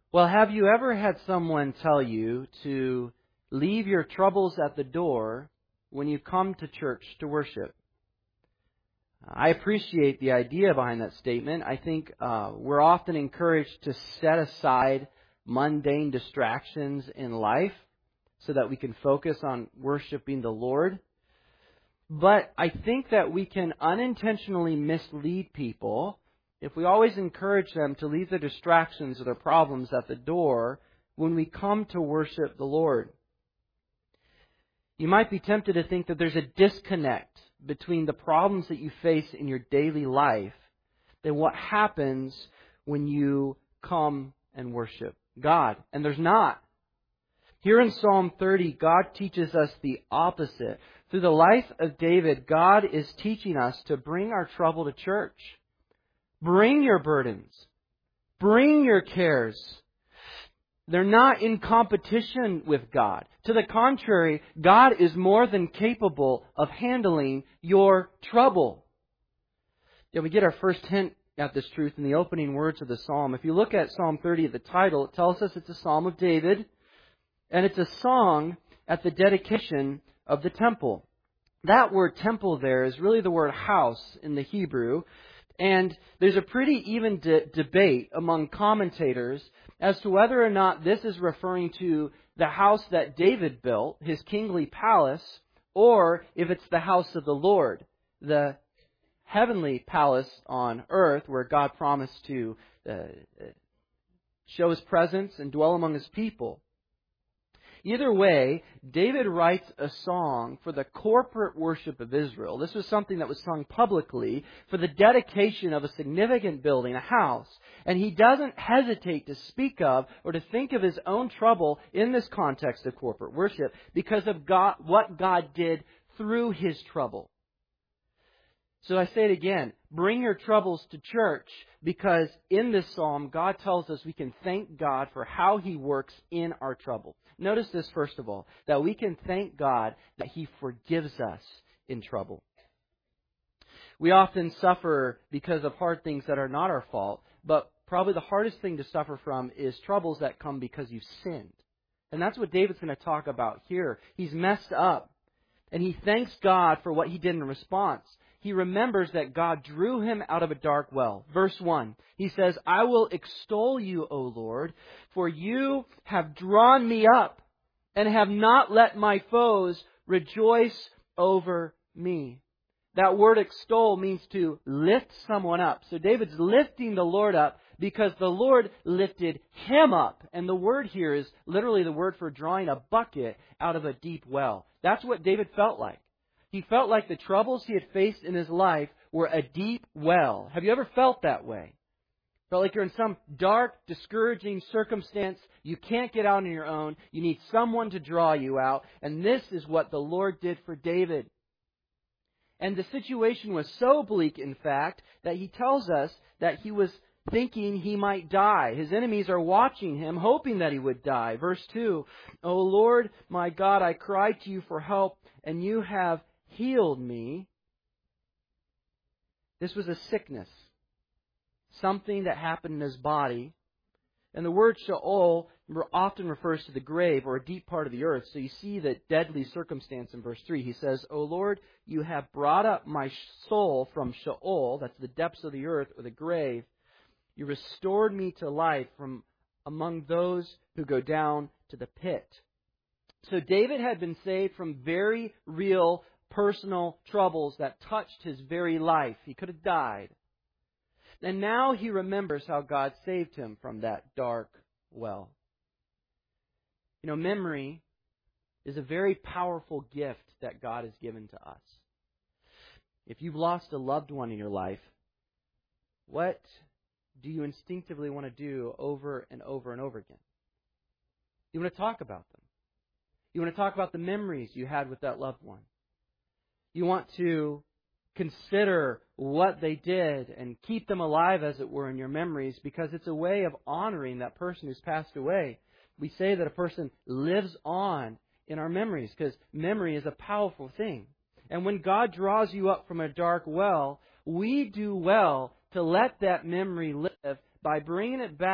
Well, have you ever had someone tell you to leave your troubles at the door when you come to church to worship? I appreciate the idea behind that statement. I think we're often encouraged to set aside mundane distractions in life so that we can focus on worshiping the Lord. But I think that we can unintentionally mislead people if we always encourage them to leave their distractions or their problems at the door when we come to worship the Lord. You might be tempted to think that there's a disconnect between the problems that you face in your daily life and what happens when you come and worship God. And there's not. Here in Psalm 30, God teaches us the opposite. Through the life of David, God is teaching us to bring our trouble to church. Bring your burdens. Bring your cares. They're not in competition with God. To the contrary, God is more than capable of handling your trouble. Yeah, we get our first hint at this truth in the opening words of the psalm. If you look at Psalm 30, the title, it tells us it's a psalm of David, and it's a song at the dedication of the temple. That word temple there is really the word house in the Hebrew. And there's a pretty even debate among commentators as to whether or not this is referring to the house that David built, his kingly palace, or if it's the house of the Lord, the heavenly palace on earth where God promised to show His presence and dwell among His people. Either way, David writes a song for the corporate worship of Israel. This was something that was sung publicly for the dedication of a significant building, a house. And he doesn't hesitate to speak of or to think of his own trouble in this context of corporate worship because of what God did through his trouble. So I say it again, bring your troubles to church because in this psalm, God tells us we can thank God for how He works in our trouble. Notice this first of all, that we can thank God that He forgives us in trouble. We often suffer because of hard things that are not our fault, but probably the hardest thing to suffer from is troubles that come because you've sinned. And that's what David's going to talk about here. He's messed up, and he thanks God for what He did in response. He remembers that God drew him out of a dark well. Verse 1, he says, I will extol you, O Lord, for you have drawn me up and have not let my foes rejoice over me. That word extol means to lift someone up. So David's lifting the Lord up because the Lord lifted him up. And the word here is literally the word for drawing a bucket out of a deep well. That's what David felt like. He felt like the troubles he had faced in his life were a deep well. Have you ever felt that way? Felt like you're in some dark, discouraging circumstance. You can't get out on your own. You need someone to draw you out. And this is what the Lord did for David. And the situation was so bleak, in fact, that he tells us that he was thinking he might die. His enemies are watching him, hoping that he would die. Verse 2, O Lord, my God, I cried to you for help, and you have healed me. This was a sickness, something that happened in his body. And the word Sheol often refers to the grave or a deep part of the earth. So you see the deadly circumstance in verse 3. He says, O Lord, you have brought up my soul from Sheol, that's the depths of the earth or the grave. You restored me to life from among those who go down to the pit. So David had been saved from very real personal troubles that touched his very life. He could have died. And now he remembers how God saved him from that dark well. You know, memory is a very powerful gift that God has given to us. If you've lost a loved one in your life, what do you instinctively want to do over and over and over again? You want to talk about them. You want to talk about the memories you had with that loved one. You want to consider what they did and keep them alive, as it were, in your memories, because it's a way of honoring that person who's passed away. We say that a person lives on in our memories because memory is a powerful thing. And when God draws you up from a dark well, we do well to let that memory live by bringing it back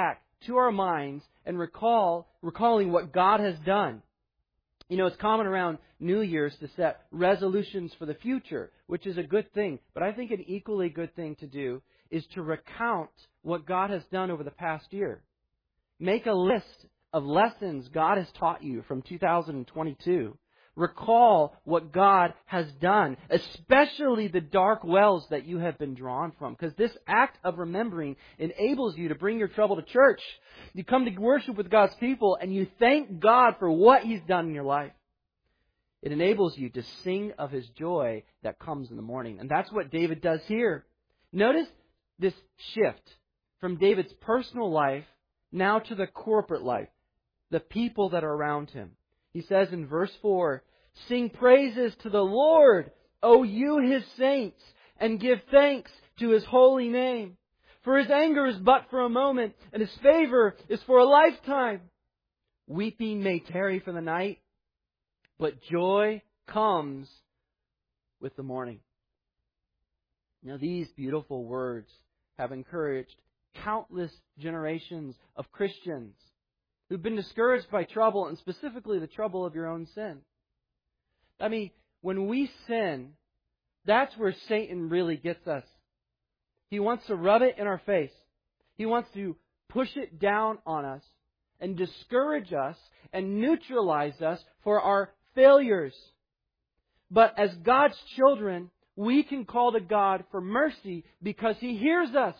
to our minds and recalling what God has done. You know, it's common around New Year's to set resolutions for the future, which is a good thing. But I think an equally good thing to do is to recount what God has done over the past year. Make a list of lessons God has taught you from 2022. Recall what God has done, especially the dark wells that you have been drawn from. Because this act of remembering enables you to bring your trouble to church. You come to worship with God's people and you thank God for what He's done in your life. It enables you to sing of His joy that comes in the morning. And that's what David does here. Notice this shift from David's personal life now to the corporate life, the people that are around him. He says in verse 4, "Sing praises to the Lord, O you His saints, and give thanks to His holy name. For His anger is but for a moment, and His favor is for a lifetime. Weeping may tarry for the night, but joy comes with the morning." Now these beautiful words have encouraged countless generations of Christians who've been discouraged by trouble, and specifically the trouble of your own sin. I mean, when we sin, that's where Satan really gets us. He wants to rub it in our face. He wants to push it down on us and discourage us and neutralize us for our failures. But as God's children, we can call to God for mercy because He hears us.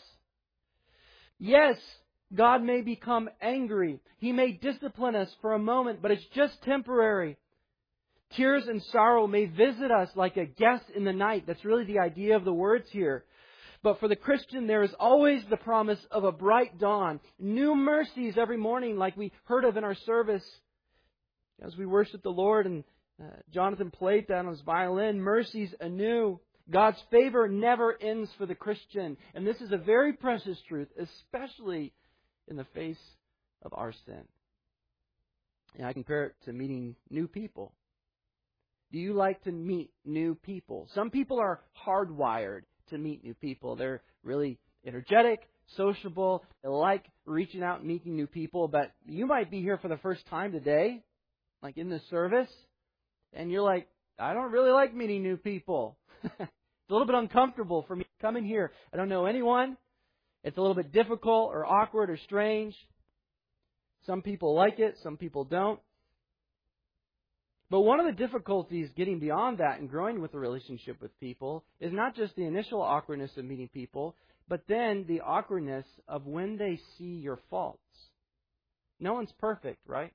Yes, God may become angry. He may discipline us for a moment, but it's just temporary. Tears and sorrow may visit us like a guest in the night. That's really the idea of the words here. But for the Christian, there is always the promise of a bright dawn. New mercies every morning, like we heard of in our service. As we worship the Lord, and Jonathan played that on his violin, mercies anew. God's favor never ends for the Christian. And this is a very precious truth, especially in the face of our sin. And I compare it to meeting new people. Do you like to meet new people? Some people are hardwired to meet new people. They're really energetic, sociable. They like reaching out and meeting new people. But you might be here for the first time today, like in this service, and you're like, I don't really like meeting new people. It's a little bit uncomfortable for me to come in here. I don't know anyone. It's a little bit difficult or awkward or strange. Some people like it, some people don't. But one of the difficulties getting beyond that and growing with a relationship with people is not just the initial awkwardness of meeting people, but then the awkwardness of when they see your faults. No one's perfect, right?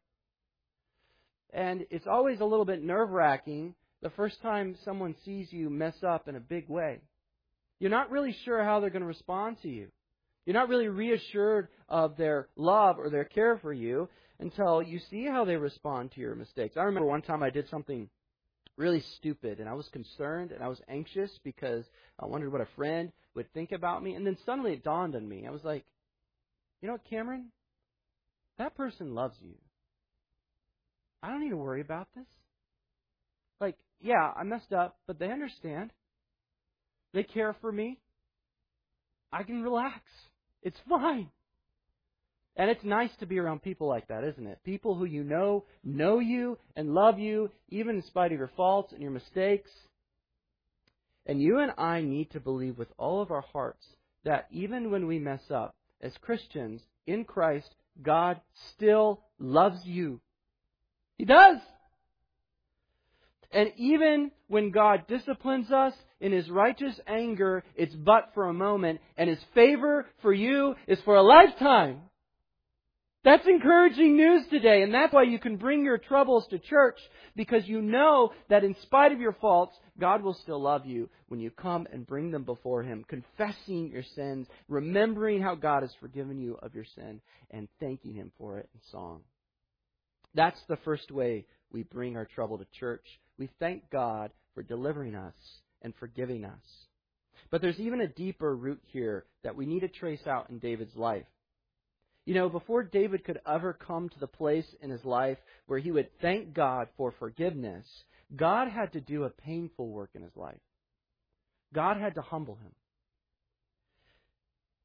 And it's always a little bit nerve-wracking the first time someone sees you mess up in a big way. You're not really sure how they're going to respond to you. You're not really reassured of their love or their care for you until you see how they respond to your mistakes. I remember one time I did something really stupid, and I was concerned and I was anxious because I wondered what a friend would think about me. And then suddenly it dawned on me. I was like, you know what, Cameron? That person loves you. I don't need to worry about this. Like, yeah, I messed up, but they understand. They care for me. I can relax. It's fine. And it's nice to be around people like that, isn't it? People who you know you and love you, even in spite of your faults and your mistakes. And you and I need to believe with all of our hearts that even when we mess up, as Christians in Christ, God still loves you. He does. And even when God disciplines us in His righteous anger, it's but for a moment. And His favor for you is for a lifetime. That's encouraging news today. And that's why you can bring your troubles to church. Because you know that in spite of your faults, God will still love you when you come and bring them before Him. Confessing your sins, remembering how God has forgiven you of your sin, and thanking Him for it in song. That's the first way we bring our trouble to church. We thank God for delivering us and forgiving us. But there's even a deeper root here that we need to trace out in David's life. You know, before David could ever come to the place in his life where he would thank God for forgiveness, God had to do a painful work in his life. God had to humble him.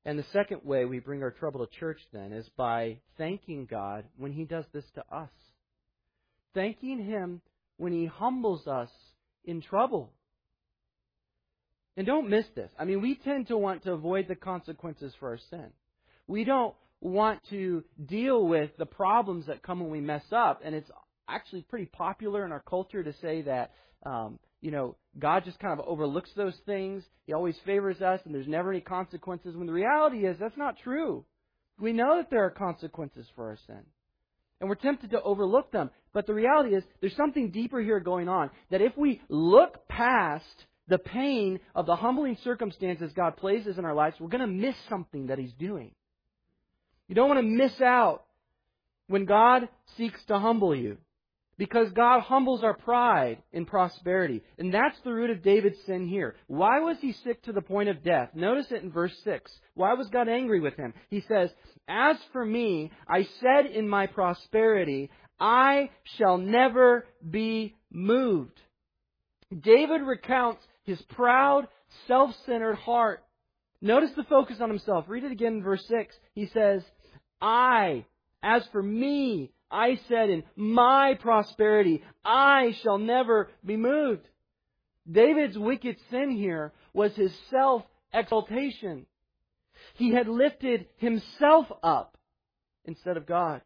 And the second way we bring our trouble to church then is by thanking God when He does this to us. Thanking Him when He humbles us in trouble. And don't miss this. I mean, we tend to want to avoid the consequences for our sin. We don't want to deal with the problems that come when we mess up. And it's actually pretty popular in our culture to say that, God just kind of overlooks those things. He always favors us and there's never any consequences. When the reality is that's not true. We know that there are consequences for our sin. And we're tempted to overlook them. But the reality is there's something deeper here going on. That if we look past the pain of the humbling circumstances God places in our lives, we're going to miss something that He's doing. You don't want to miss out when God seeks to humble you. Because God humbles our pride in prosperity. And that's the root of David's sin here. Why was he sick to the point of death? Notice it in verse 6. Why was God angry with him? He says, "As for me, I said in my prosperity, I shall never be moved." David recounts his proud, self-centered heart. Notice the focus on himself. Read it again in verse 6. He says, as for me, I said in my prosperity, I shall never be moved. David's wicked sin here was his self-exaltation. He had lifted himself up instead of God.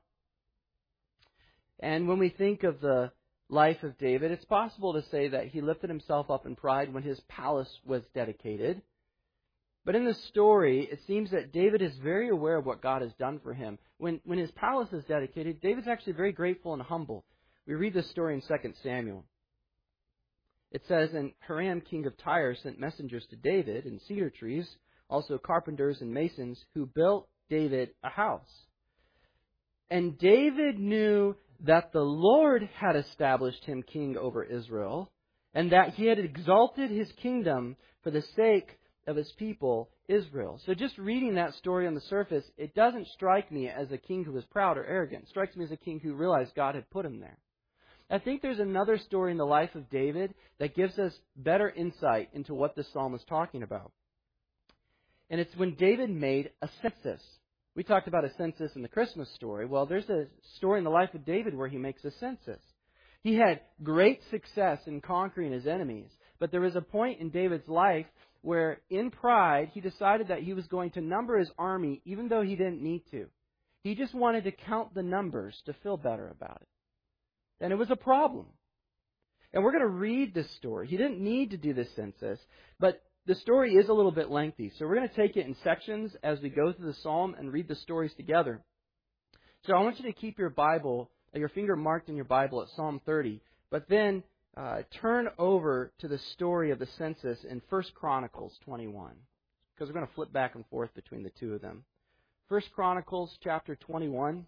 And when we think of the life of David, it's possible to say that he lifted himself up in pride when his palace was dedicated. But in the story, it seems that David is very aware of what God has done for him. When his palace is dedicated, David's actually very grateful and humble. We read this story in 2 Samuel. It says, "And Hiram, king of Tyre, sent messengers to David in cedar trees, also carpenters and masons, who built David a house. And David knew that the Lord had established him king over Israel, and that He had exalted His kingdom for the sake of His people, Israel." So just reading that story on the surface, it doesn't strike me as a king who was proud or arrogant. It strikes me as a king who realized God had put him there. I think there's another story in the life of David that gives us better insight into what this psalm is talking about. And it's when David made a census. We talked about a census in the Christmas story. Well, there's a story in the life of David where he makes a census. He had great success in conquering his enemies. But there was a point in David's life where, in pride, he decided that he was going to number his army even though he didn't need to. He just wanted to count the numbers to feel better about it. And it was a problem. And we're going to read this story. He didn't need to do this census, but the story is a little bit lengthy. So we're going to take it in sections as we go through the psalm and read the stories together. So I want you to keep your finger marked in your Bible at Psalm 30, but then turn over to the story of the census in 1 Chronicles 21, because we're going to flip back and forth between the two of them. 1 Chronicles chapter 21.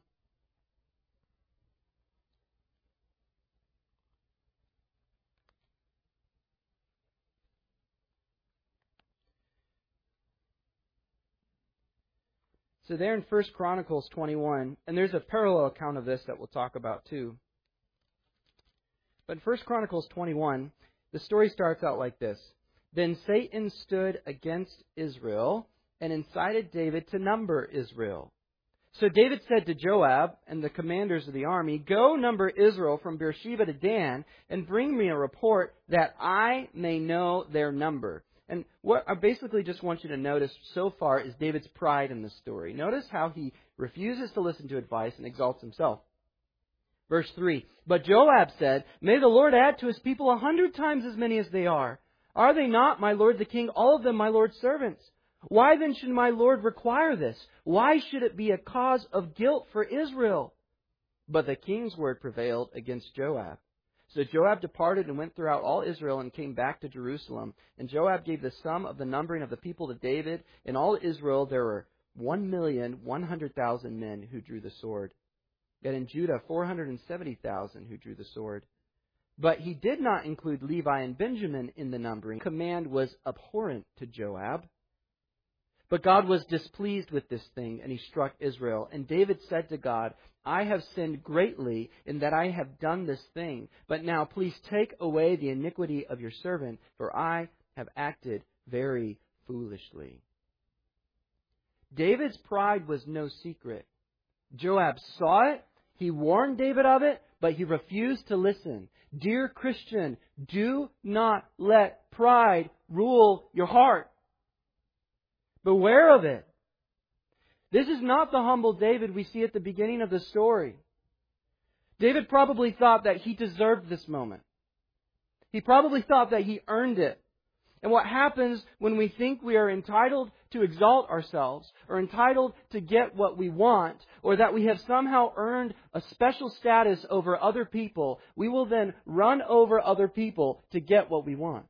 So there in 1 Chronicles 21, and there's a parallel account of this that we'll talk about too. But in 1 Chronicles 21, the story starts out like this. "Then Satan stood against Israel and incited David to number Israel. So David said to Joab and the commanders of the army, 'Go number Israel from Beersheba to Dan and bring me a report that I may know their number.'" And what I basically just want you to notice so far is David's pride in this story. Notice how he refuses to listen to advice and exalts himself. Verse 3, "But Joab said, 'May the Lord add to His people 100 times as many as they are. Are they not, my lord the king, all of them my lord's servants? Why then should my lord require this? Why should it be a cause of guilt for Israel?' But the king's word prevailed against Joab. So Joab departed and went throughout all Israel and came back to Jerusalem. And Joab gave the sum of the numbering of the people to David. In all Israel there were 1,100,000 men who drew the sword. Yet in Judah 470,000 who drew the sword. But he did not include Levi and Benjamin in the numbering. The command was abhorrent to Joab. But God was displeased with this thing, and He struck Israel. And David said to God, 'I have sinned greatly in that I have done this thing. But now please take away the iniquity of your servant, for I have acted very foolishly.'" David's pride was no secret. Joab saw it. He warned David of it, but he refused to listen. Dear Christian, do not let pride rule your heart. Beware of it. This is not the humble David we see at the beginning of the story. David probably thought that he deserved this moment. He probably thought that he earned it. And what happens when we think we are entitled to exalt ourselves, or entitled to get what we want, or that we have somehow earned a special status over other people, we will then run over other people to get what we want.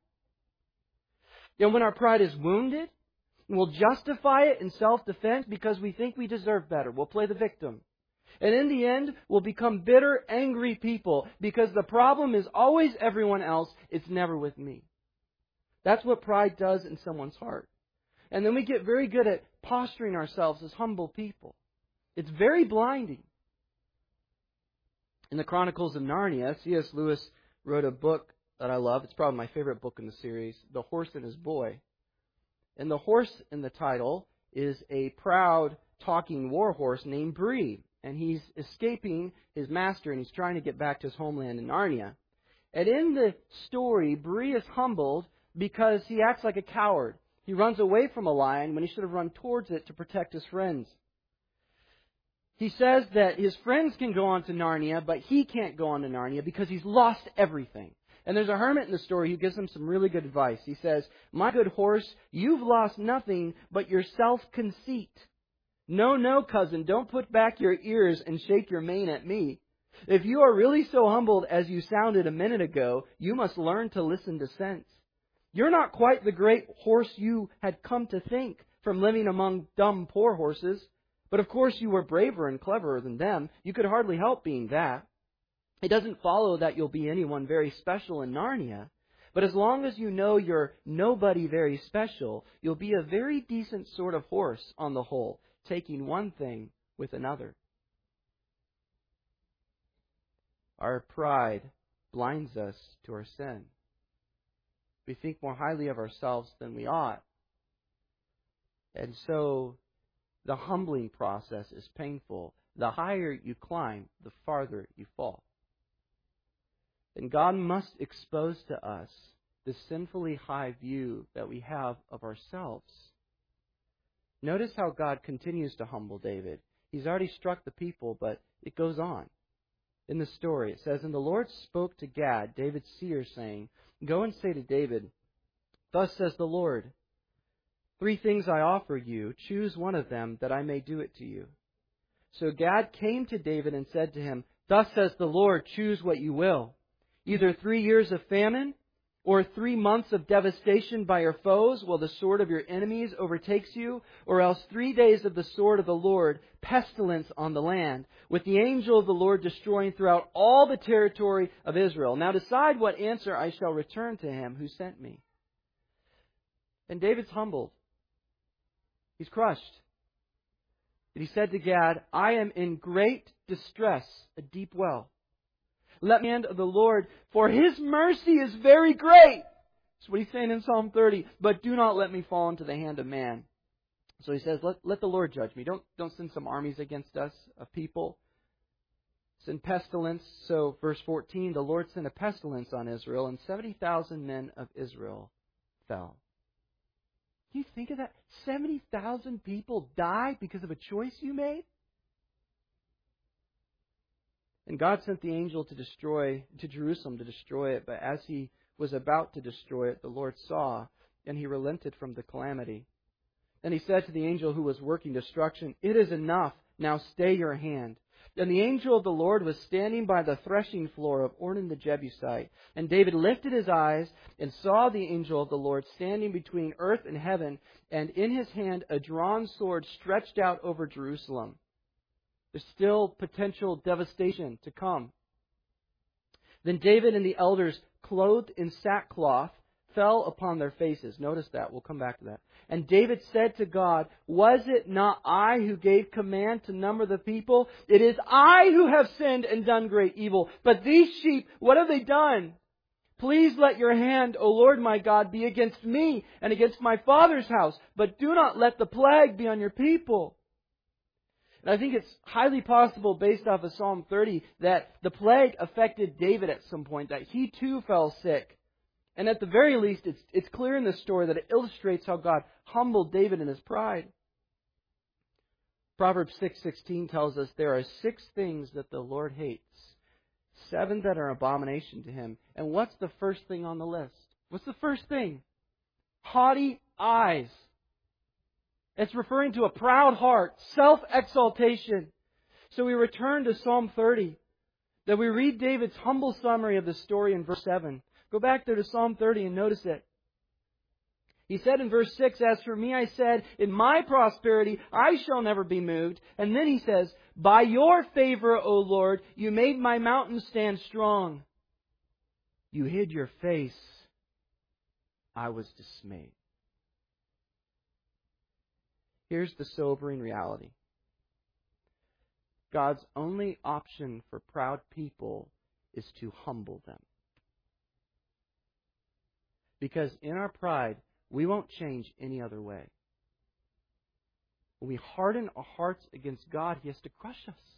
And when our pride is wounded, we'll justify it in self-defense because we think we deserve better. We'll play the victim. And in the end, we'll become bitter, angry people because the problem is always everyone else. It's never with me. That's what pride does in someone's heart. And then we get very good at posturing ourselves as humble people. It's very blinding. In the Chronicles of Narnia, C.S. Lewis wrote a book that I love. It's probably my favorite book in the series, The Horse and His Boy. And the horse in the title is a proud, talking war horse named Bree. And he's escaping his master, and he's trying to get back to his homeland in Narnia. And in the story, Bree is humbled because he acts like a coward. He runs away from a lion when he should have run towards it to protect his friends. He says that his friends can go on to Narnia, but he can't go on to Narnia because he's lost everything. And there's a hermit in the story who gives him some really good advice. He says, "My good horse, you've lost nothing but your self-conceit. No, cousin, don't put back your ears and shake your mane at me. If you are really so humbled as you sounded a minute ago, you must learn to listen to sense. You're not quite the great horse you had come to think from living among dumb poor horses. But of course you were braver and cleverer than them. You could hardly help being that. It doesn't follow that you'll be anyone very special in Narnia. But as long as you know you're nobody very special, you'll be a very decent sort of horse on the whole, taking one thing with another." Our pride blinds us to our sin. We think more highly of ourselves than we ought. And so the humbling process is painful. The higher you climb, the farther you fall. And God must expose to us the sinfully high view that we have of ourselves. Notice how God continues to humble David. He's already struck the people, but it goes on. In the story, it says, "And the Lord spoke to Gad, David's seer, saying, 'Go and say to David, thus says the Lord, 3 things I offer you. Choose one of them, that I may do it to you.' So Gad came to David and said to him, 'Thus says the Lord, choose what you will. Either 3 years of famine, or 3 months of devastation by your foes while the sword of your enemies overtakes you, or else 3 days of the sword of the Lord, pestilence on the land, with the angel of the Lord destroying throughout all the territory of Israel. Now decide what answer I shall return to him who sent me.'" And David's humbled. He's crushed. And he said to Gad, "I am in great distress, a deep well. Let me hand of the Lord, for His mercy is very great." That's what he's saying in Psalm 30. "But do not let me fall into the hand of man." So he says, let the Lord judge me. Don't send some armies against us of people. Send pestilence. So verse 14, the Lord sent a pestilence on Israel, and 70,000 men of Israel fell. Can you think of that? 70,000 people died because of a choice you made? And God sent the angel to Jerusalem to destroy it. But as he was about to destroy it, the Lord saw, and He relented from the calamity. Then He said to the angel who was working destruction, "It is enough. Now stay your hand." And the angel of the Lord was standing by the threshing floor of Ornan the Jebusite. And David lifted his eyes and saw the angel of the Lord standing between earth and heaven, and in his hand a drawn sword stretched out over Jerusalem. There's still potential devastation to come. Then David and the elders, clothed in sackcloth, fell upon their faces. Notice that. We'll come back to that. And David said to God, "Was it not I who gave command to number the people? It is I who have sinned and done great evil. But these sheep, what have they done? Please let your hand, O Lord my God, be against me and against my father's house, but do not let the plague be on your people. And I think it's highly possible, based off of Psalm 30, that the plague affected David at some point, that he too fell sick. And at the very least, it's clear in this story that it illustrates how God humbled David in his pride. Proverbs 6:16 tells us there are 6 things that the Lord hates, 7 that are abomination to Him. And what's the first thing on the list? What's the first thing? Haughty eyes. It's referring to a proud heart, self-exaltation. So we return to Psalm 30, that we read David's humble summary of the story in verse 7. Go back there to Psalm 30 and notice it. He said in verse 6, "As for me, I said, in my prosperity I shall never be moved." And then he says, "By your favor, O Lord, you made my mountain stand strong. You hid your face. I was dismayed." Here's the sobering reality. God's only option for proud people is to humble them. Because in our pride, we won't change any other way. When we harden our hearts against God, He has to crush us.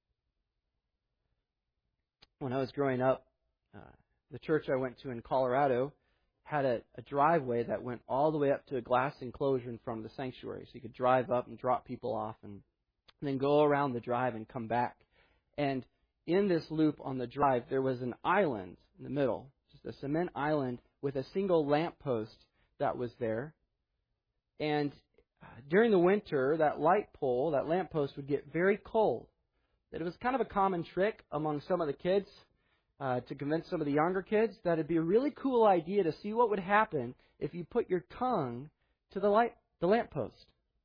When I was growing up, the church I went to in Colorado had a driveway that went all the way up to a glass enclosure in front of the sanctuary. So you could drive up and drop people off and then go around the drive and come back. And in this loop on the drive, there was an island in the middle, just a cement island with a single lamppost that was there. And during the winter, that light pole, that lamppost would get very cold. It was kind of a common trick among some of the kids to convince some of the younger kids that it'd be a really cool idea to see what would happen if you put your tongue to the lamppost.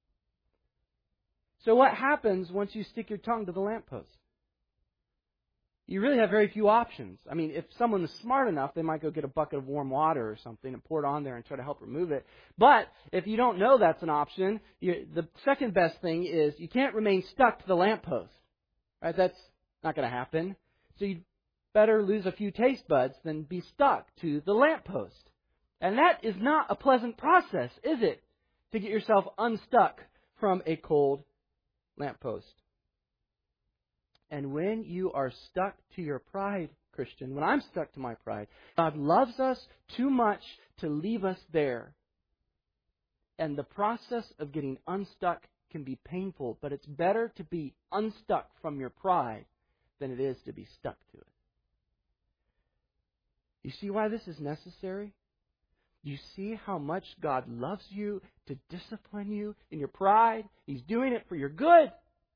So what happens once you stick your tongue to the lamppost? You really have very few options. I mean, if someone is smart enough, they might go get a bucket of warm water or something and pour it on there and try to help remove it. But if you don't know that's an option, the second best thing is you can't remain stuck to the lamppost. Right? That's not going to happen. So you'd better lose a few taste buds than be stuck to the lamppost. And that is not a pleasant process, is it? To get yourself unstuck from a cold lamppost. And when you are stuck to your pride, Christian, when I'm stuck to my pride, God loves us too much to leave us there. And the process of getting unstuck can be painful, but it's better to be unstuck from your pride than it is to be stuck to it. You see why this is necessary? You see how much God loves you to discipline you in your pride? He's doing it for your good.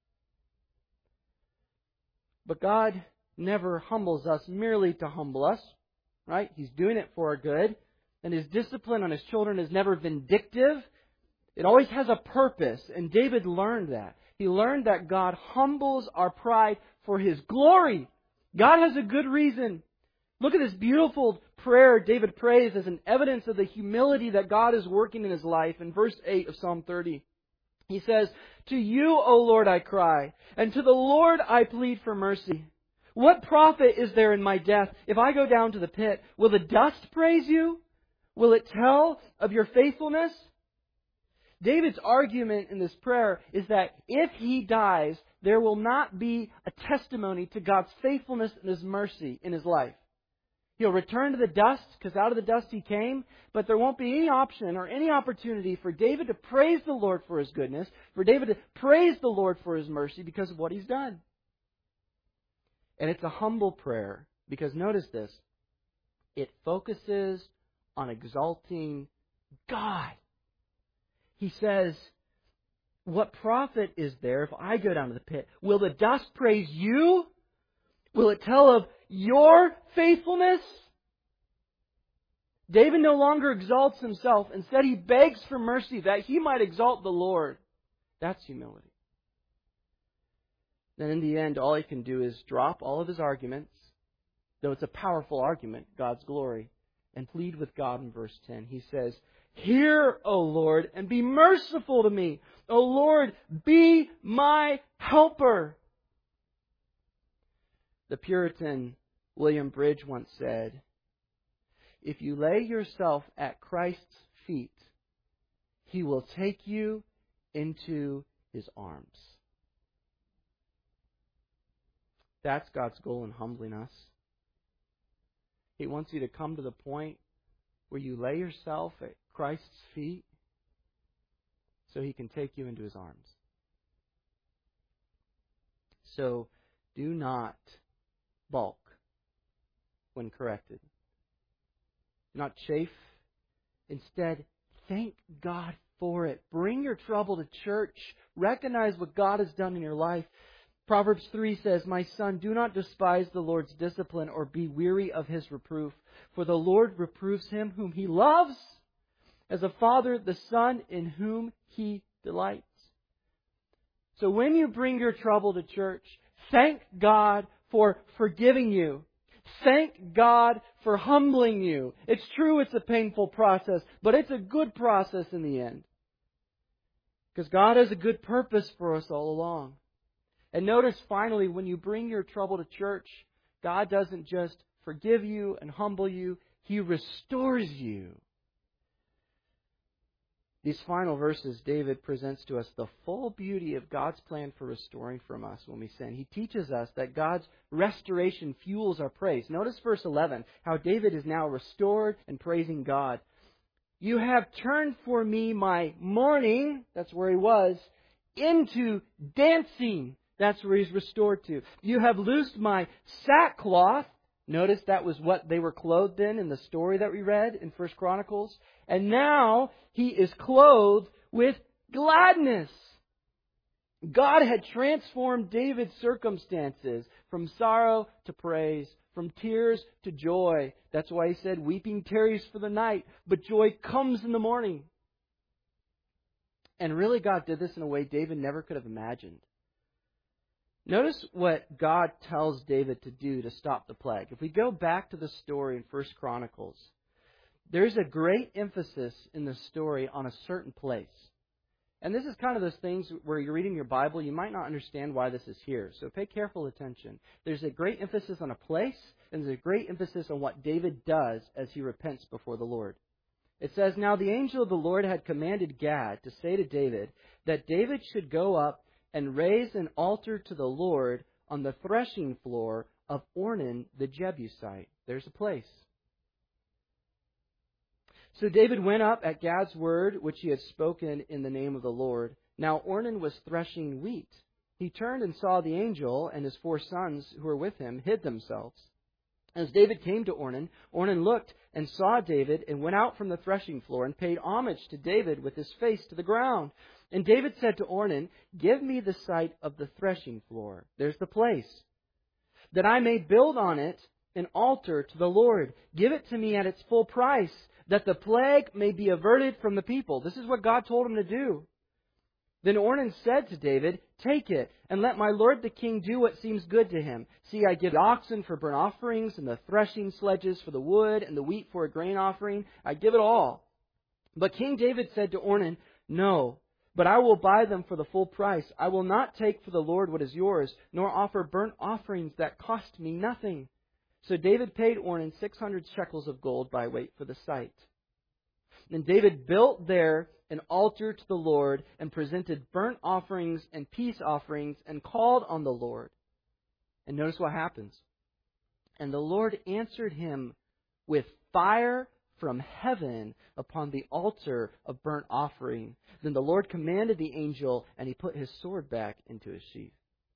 But God never humbles us merely to humble us, right? He's doing it for our good. And His discipline on His children is never vindictive. It always has a purpose. And David learned that. He learned that God humbles our pride for His glory. God has a good reason. Look at this beautiful prayer David prays as an evidence of the humility that God is working in his life. In verse 8 of Psalm 30, he says, "To you, O Lord, I cry, and to the Lord I plead for mercy. What profit is there in my death if I go down to the pit? Will the dust praise you? Will it tell of your faithfulness?" David's argument in this prayer is that if he dies, there will not be a testimony to God's faithfulness and His mercy in his life. He'll return to the dust, because out of the dust he came, but there won't be any option or any opportunity for David to praise the Lord for His goodness, for David to praise the Lord for His mercy because of what he's done. And it's a humble prayer, because notice this, it focuses on exalting God. He says, "What profit is there if I go down to the pit? Will the dust praise you? Will it tell of your faithfulness?" David no longer exalts himself. Instead, he begs for mercy that he might exalt the Lord. That's humility. Then in the end, all he can do is drop all of his arguments, though it's a powerful argument, God's glory, and plead with God in verse 10. He says, "Hear, O Lord, and be merciful to me. O Lord, be my helper." The Puritan William Bridge once said, if you lay yourself at Christ's feet, He will take you into His arms. That's God's goal in humbling us. He wants you to come to the point where you lay yourself at Christ's feet so He can take you into His arms. So do not balk when corrected. Do not chafe. Instead, thank God for it. Bring your trouble to church. Recognize what God has done in your life. Proverbs 3 says, "My son, do not despise the Lord's discipline or be weary of His reproof. For the Lord reproves him whom He loves, as a father the son in whom He delights." So when you bring your trouble to church, thank God for forgiving you. Thank God for humbling you. It's true it's a painful process, but it's a good process in the end. Because God has a good purpose for us all along. And notice finally, when you bring your trouble to church, God doesn't just forgive you and humble you, He restores you. These final verses, David presents to us the full beauty of God's plan for restoring from us when we sin. He teaches us that God's restoration fuels our praise. Notice verse 11, how David is now restored and praising God. "You have turned for me my mourning," that's where he was, "into dancing." That's where he's restored to. "You have loosed my sackcloth." Notice that was what they were clothed in the story that we read in 1 Chronicles. "And now he is clothed with gladness." God had transformed David's circumstances from sorrow to praise, from tears to joy. That's why he said, "Weeping tarries for the night, but joy comes in the morning." And really, God did this in a way David never could have imagined. Notice what God tells David to do to stop the plague. If we go back to the story in 1 Chronicles, there's a great emphasis in the story on a certain place. And this is kind of those things where you're reading your Bible, you might not understand why this is here. So pay careful attention. There's a great emphasis on a place, and there's a great emphasis on what David does as he repents before the Lord. It says, "Now the angel of the Lord had commanded Gad to say to David that David should go up and raise an altar to the Lord on the threshing floor of Ornan the Jebusite." There's a place. "So David went up at Gad's word, which he had spoken in the name of the Lord. Now Ornan was threshing wheat. He turned and saw the angel, and his 4 sons who were with him hid themselves. As David came to Ornan, Ornan looked and saw David and went out from the threshing floor and paid homage to David with his face to the ground. And David said to Ornan, 'Give me the site of the threshing floor,' there's the place, 'that I may build on it an altar to the Lord. Give it to me at its full price, that the plague may be averted from the people.'" This is what God told him to do. Then Ornan said to David, "Take it, and let my lord the king do what seems good to him. See, I give the oxen for burnt offerings, and the threshing sledges for the wood, and the wheat for a grain offering. I give it all." But King David said to Ornan, "No, but I will buy them for the full price. I will not take for the Lord what is yours, nor offer burnt offerings that cost me nothing." So David paid Ornan 600 shekels of gold by weight for the site. Then David built there an altar to the Lord and presented burnt offerings and peace offerings and called on the Lord. And notice what happens. "And the Lord answered him with fire from heaven upon the altar of burnt offering. Then the Lord commanded the angel, and he put his sword back into his sheath."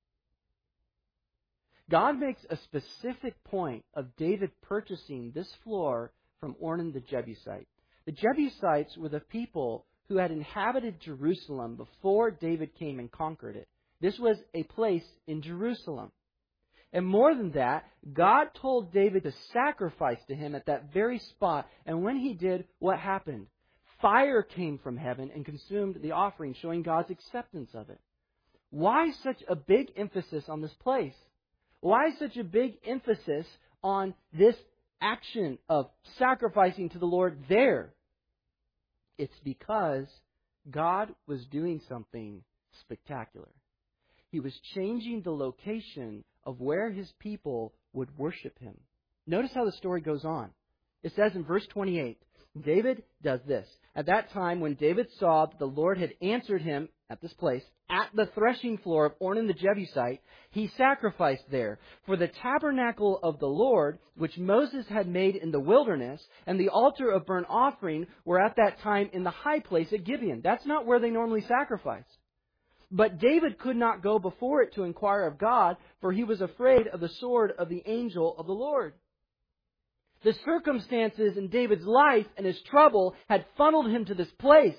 God makes a specific point of David purchasing this floor from Ornan the Jebusite. The Jebusites were the people who had inhabited Jerusalem before David came and conquered it. This was a place in Jerusalem. And more than that, God told David to sacrifice to him at that very spot. And when he did, what happened? Fire came from heaven and consumed the offering, showing God's acceptance of it. Why such a big emphasis on this place? Why such a big emphasis on this action of sacrificing to the Lord there? It's because God was doing something spectacular. He was changing the location of where His people would worship Him. Notice how the story goes on. It says in verse 28, David does this. At that time, when David saw that the Lord had answered him at this place, at the threshing floor of Ornan the Jebusite, he sacrificed there. For the tabernacle of the Lord, which Moses had made in the wilderness, and the altar of burnt offering were at that time in the high place at Gibeon. That's not where they normally sacrificed. But David could not go before it to inquire of God, for he was afraid of the sword of the angel of the Lord. The circumstances in David's life and his trouble had funneled him to this place.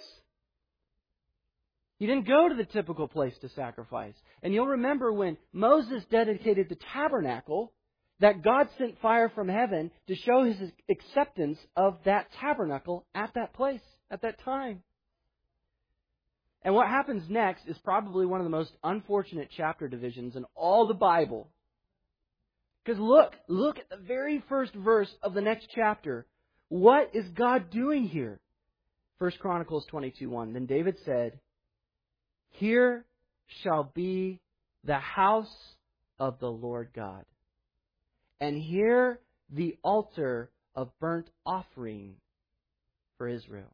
He didn't go to the typical place to sacrifice. And you'll remember when Moses dedicated the tabernacle, that God sent fire from heaven to show His acceptance of that tabernacle at that place, at that time. And what happens next is probably one of the most unfortunate chapter divisions in all the Bible. Because look at the very first verse of the next chapter. What is God doing here? 1 Chronicles 22:1. Then David said, "Here shall be the house of the Lord God, and here the altar of burnt offering for Israel."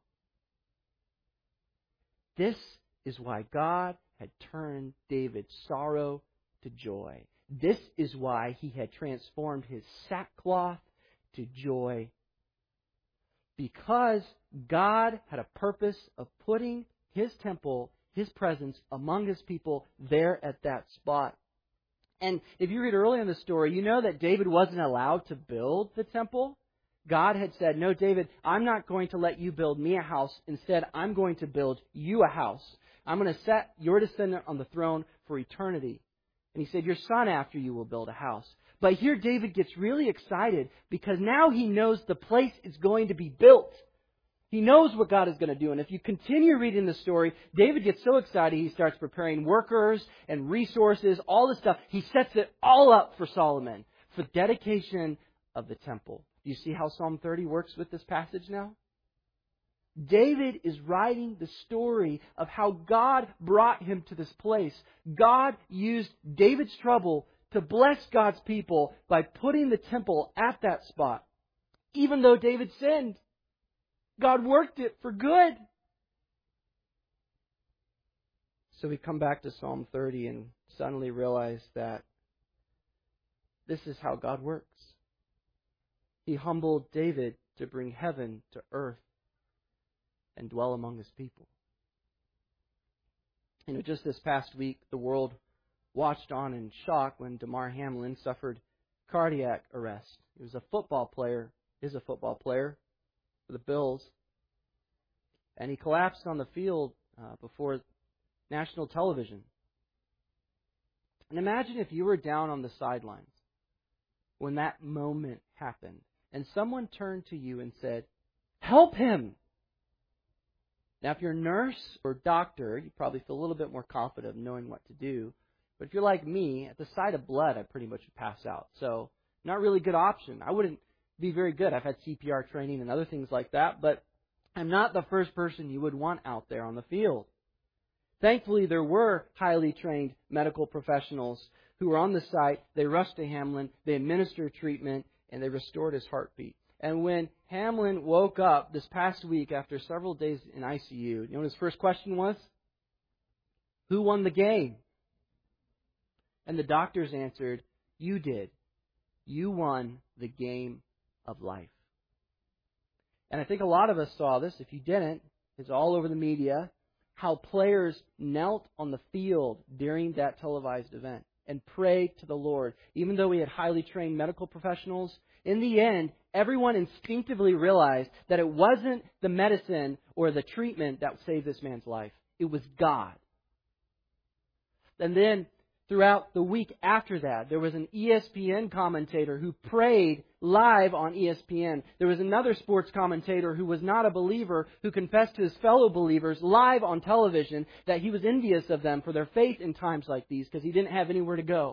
This is why God had turned David's sorrow to joy. This is why He had transformed his sackcloth to joy. Because God had a purpose of putting His temple, His presence among His people there at that spot. And if you read early in the story, you know that David wasn't allowed to build the temple. God had said, "No, David, I'm not going to let you build me a house. Instead, I'm going to build you a house. I'm going to set your descendant on the throne for eternity." And He said, "Your son after you will build a house." But here David gets really excited because now he knows the place is going to be built. He knows what God is going to do. And if you continue reading the story, David gets so excited he starts preparing workers and resources, all this stuff. He sets it all up for Solomon for dedication of the temple. Do you see how Psalm 30 works with this passage now? David is writing the story of how God brought him to this place. God used David's trouble to bless God's people by putting the temple at that spot. Even though David sinned, God worked it for good. So we come back to Psalm 30 and suddenly realize that this is how God works. He humbled David to bring heaven to earth and dwell among His people. You know, just this past week, the world watched on in shock when Damar Hamlin suffered cardiac arrest. He was a football player, is a football player for the Bills, and he collapsed on the field before national television. And imagine if you were down on the sidelines when that moment happened, and someone turned to you and said, "Help him!" Now, if you're a nurse or doctor, you probably feel a little bit more confident of knowing what to do. But if you're like me, at the sight of blood, I pretty much would pass out. So, not really a good option. I wouldn't be very good. I've had CPR training and other things like that, but I'm not the first person you would want out there on the field. Thankfully, there were highly trained medical professionals who were on the site. They rushed to Hamlin, they administered treatment, and they restored his heartbeat. And when Hamlin woke up this past week after several days in ICU, you know what his first question was? Who won the game? And the doctors answered, "You did. You won the game of life." And I think a lot of us saw this. If you didn't, it's all over the media, how players knelt on the field during that televised event and prayed to the Lord. Even though we had highly trained medical professionals, in the end, everyone instinctively realized that it wasn't the medicine or the treatment that saved this man's life. It was God. And then throughout the week after that, there was an ESPN commentator who prayed live on ESPN. There was another sports commentator who was not a believer who confessed to his fellow believers live on television that he was envious of them for their faith in times like these because he didn't have anywhere to go.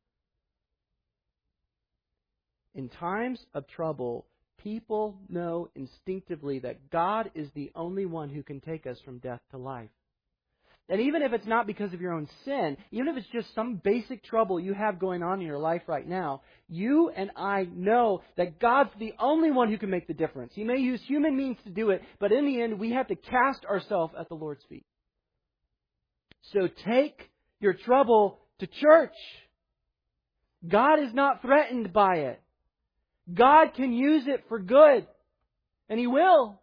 In times of trouble, people know instinctively that God is the only one who can take us from death to life. And even if it's not because of your own sin, even if it's just some basic trouble you have going on in your life right now, you and I know that God's the only one who can make the difference. He may use human means to do it, but in the end, we have to cast ourselves at the Lord's feet. So take your trouble to church. God is not threatened by it. God can use it for good. And He will.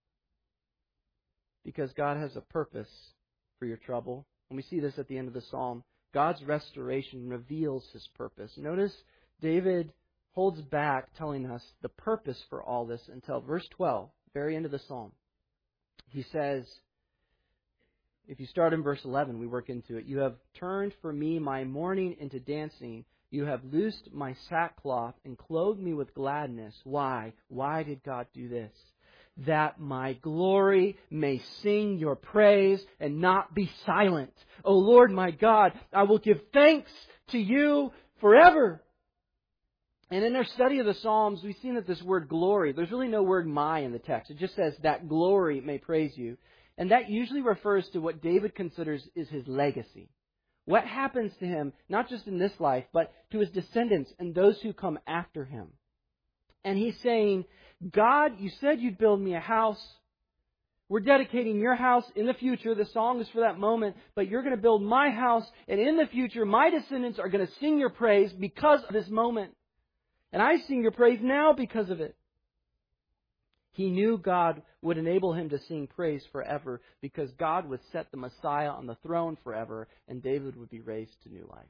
Because God has a purpose for your trouble. And we see this at the end of the psalm. God's restoration reveals His purpose. Notice David holds back telling us the purpose for all this until verse 12, very end of the psalm. He says, if you start in verse 11, we work into it. You have turned for me my mourning into dancing. You have loosed my sackcloth and clothed me with gladness. Why? Why did God do this? That my glory may sing your praise and not be silent. O Lord my God, I will give thanks to you forever. And in our study of the Psalms, we've seen that this word glory, there's really no word my in the text. It just says that glory may praise you. And that usually refers to what David considers is his legacy. What happens to him, not just in this life, but to his descendants and those who come after him. And he's saying, God, you said you'd build me a house. We're dedicating your house in the future. The song is for that moment. But you're going to build my house. And in the future, my descendants are going to sing your praise because of this moment. And I sing your praise now because of it. He knew God would enable him to sing praise forever because God would set the Messiah on the throne forever and David would be raised to new life.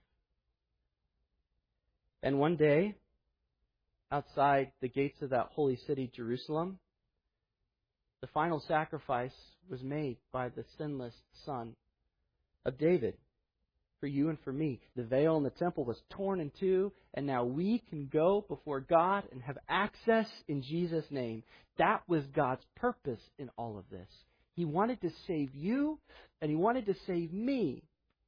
And one day, outside the gates of that holy city, Jerusalem, the final sacrifice was made by the sinless Son of David for you and for me. The veil in the temple was torn in two, and now we can go before God and have access in Jesus' name. That was God's purpose in all of this. He wanted to save you, and He wanted to save me.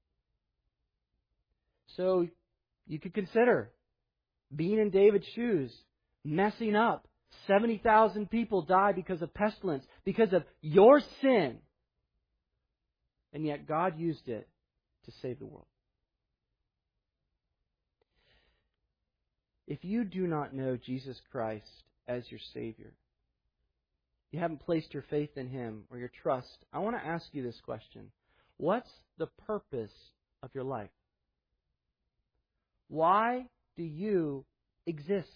So you could consider being in David's shoes, messing up. 70,000 people die because of pestilence, because of your sin. And yet God used it to save the world. If you do not know Jesus Christ as your Savior, you haven't placed your faith in Him or your trust, I want to ask you this question. What's the purpose of your life? Why do you exist?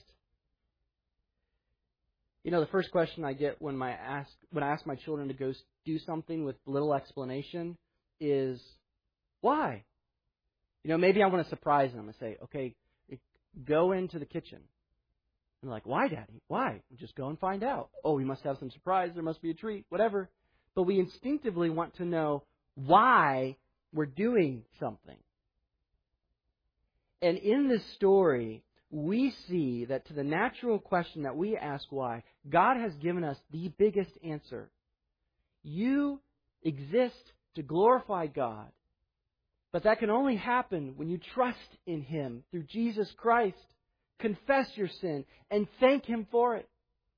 You know, the first question I get when I ask my children to go do something with little explanation is, why? You know, maybe I want to surprise them and say, okay, go into the kitchen. And they're like, why, Daddy? Why? Well, just go and find out. Oh, we must have some surprise. There must be a treat, whatever. But we instinctively want to know why we're doing something. And in this story, we see that to the natural question that we ask why, God has given us the biggest answer. You exist to glorify God. But that can only happen when you trust in Him through Jesus Christ. Confess your sin and thank Him for it.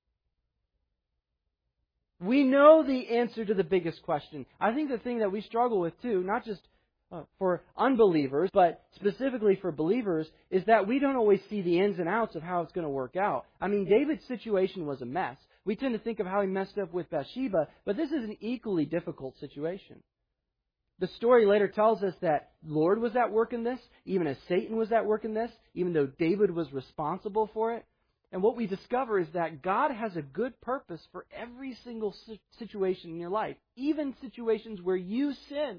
We know the answer to the biggest question. I think the thing that we struggle with too, not just for unbelievers, but specifically for believers, is that we don't always see the ins and outs of how it's going to work out. I mean, David's situation was a mess. We tend to think of how he messed up with Bathsheba, but this is an equally difficult situation. The story later tells us that Lord was at work in this, even as Satan was at work in this, even though David was responsible for it. And what we discover is that God has a good purpose for every single situation in your life, even situations where you sin.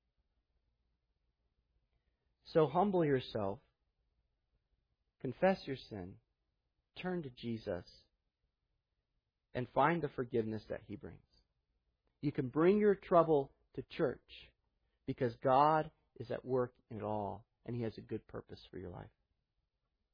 So humble yourself, confess your sin, turn to Jesus, and find the forgiveness that He brings. You can bring your trouble to church because God is at work in it all, and He has a good purpose for your life.